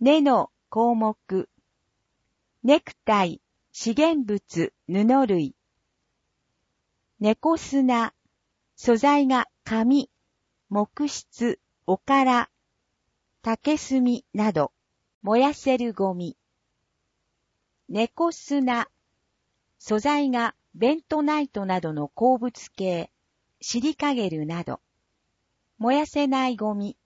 根の項目。ネクタイ、資源物、布類。猫砂、素材が紙、木質、おから、竹炭など、燃やせるゴミ。猫砂、素材がベントナイトなどの鉱物系、シリカゲルなど、燃やせないゴミ。